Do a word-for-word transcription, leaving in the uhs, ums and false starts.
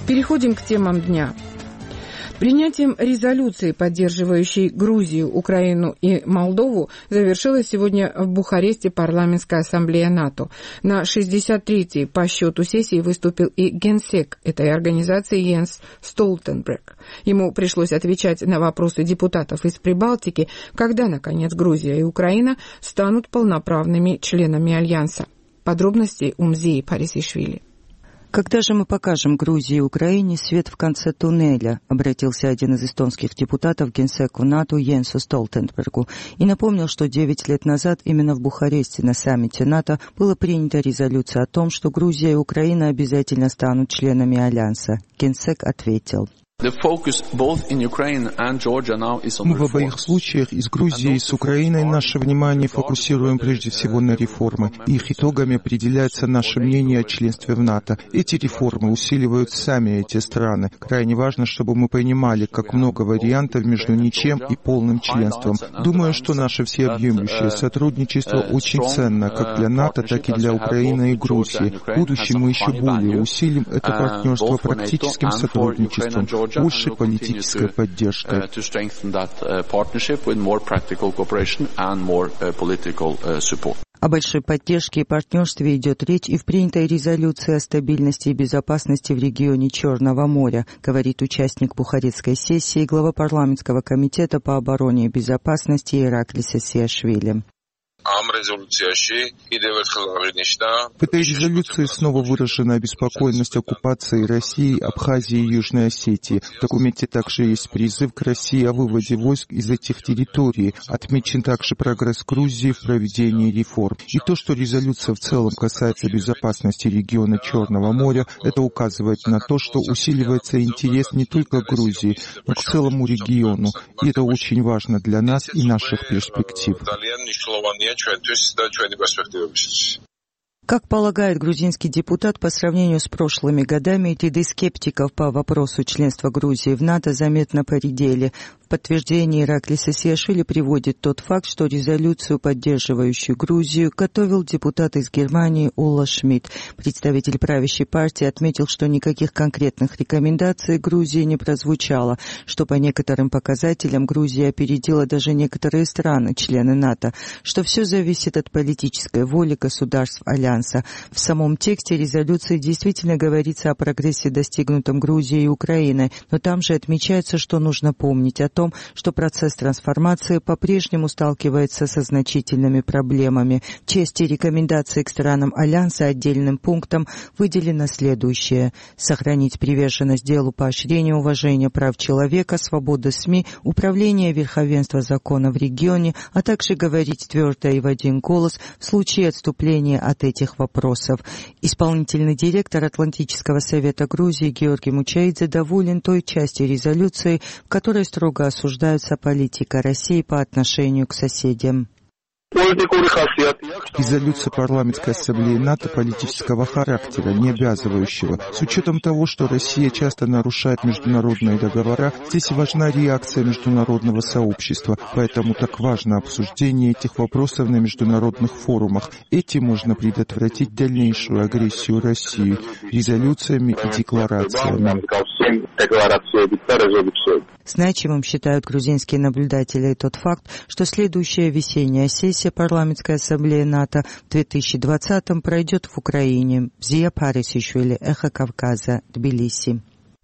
Переходим к темам дня. Принятием резолюции, поддерживающей Грузию, Украину и Молдову, завершилась сегодня в Бухаресте парламентская ассамблея НАТО. На шестьдесят третьей по счету сессии выступил и генсек этой организации Йенс Столтенберг. Ему пришлось отвечать на вопросы депутатов из Прибалтики, когда, наконец, Грузия и Украина станут полноправными членами Альянса. Подробности у Мзии Парисишвили. «Когда же мы покажем Грузии и Украине свет в конце туннеля?» — обратился один из эстонских депутатов к генсеку НАТО Йенсу Столтенбергу и напомнил, что девять лет назад именно в Бухаресте на саммите НАТО была принята резолюция о том, что Грузия и Украина обязательно станут членами Альянса. Генсек ответил: Мы в обоих случаях, и с Грузией, и с Украиной, наше внимание фокусируем прежде всего на реформы. Их итогами определяется наше мнение о членстве в НАТО. Эти реформы усиливают сами эти страны. Крайне важно, чтобы мы понимали, как много вариантов между ничем и полным членством. Думаю, что наше всеобъемлющее сотрудничество очень ценно как для НАТО, так и для Украины и Грузии. В будущем мы еще более усилим это партнерство практическим сотрудничеством, большей политической поддержкой. О большой поддержке и партнерстве идет речь и в принятой резолюции о стабильности и безопасности в регионе Черного моря, говорит участник Бухарестской сессии, глава парламентского комитета по обороне и безопасности Ираклис Асиашвили. В этой резолюции снова выражена обеспокоенность оккупацией России, Абхазии и Южной Осетии. В документе также есть призыв к России о выводе войск из этих территорий. Отмечен также прогресс Грузии в проведении реформ. И то, что резолюция в целом касается безопасности региона Черного моря, это указывает на то, что усиливается интерес не только к Грузии, но к целому региону. И это очень важно для нас и наших перспектив. Как полагает грузинский депутат, по сравнению с прошлыми годами ряды скептиков по вопросу членства Грузии в НАТО заметно поредели. В подтверждение Ираклис Асиашвили приводит тот факт, что резолюцию, поддерживающую Грузию, готовил депутат из Германии Улла Шмидт. Представитель правящей партии отметил, что никаких конкретных рекомендаций Грузии не прозвучало, что по некоторым показателям Грузия опередила даже некоторые страны, члены НАТО, что все зависит от политической воли государств Альянса. В самом тексте резолюции действительно говорится о прогрессе, достигнутом Грузией и Украиной, но там же отмечается, что нужно помнить о том, что процесс трансформации по-прежнему сталкивается со значительными проблемами. В части рекомендаций к странам Альянса отдельным пунктом выделено следующее: сохранить приверженность делу поощрения уважения прав человека, свободы СМИ, управления верховенства закона в регионе, а также говорить твердо и в один голос в случае отступления от этих вопросов. Исполнительный директор Атлантического совета Грузии Георгий Мучаидзе доволен той части резолюции, в которой строго осуждается политика России по отношению к соседям. Резолюция парламентской ассамблеи НАТО политического характера, не обязывающего. С учетом того, что Россия часто нарушает международные договора, здесь важна реакция международного сообщества, поэтому так важно обсуждение этих вопросов на международных форумах. Этим можно предотвратить дальнейшую агрессию России резолюциями и декларациями. Значимым считают грузинские наблюдатели тот факт, что следующая весенняя сессия парламентской ассамблеи НАТО в две тысячи двадцатом пройдет в Украине. Мзия Парисишвили, Эхо Кавказа, Тбилиси.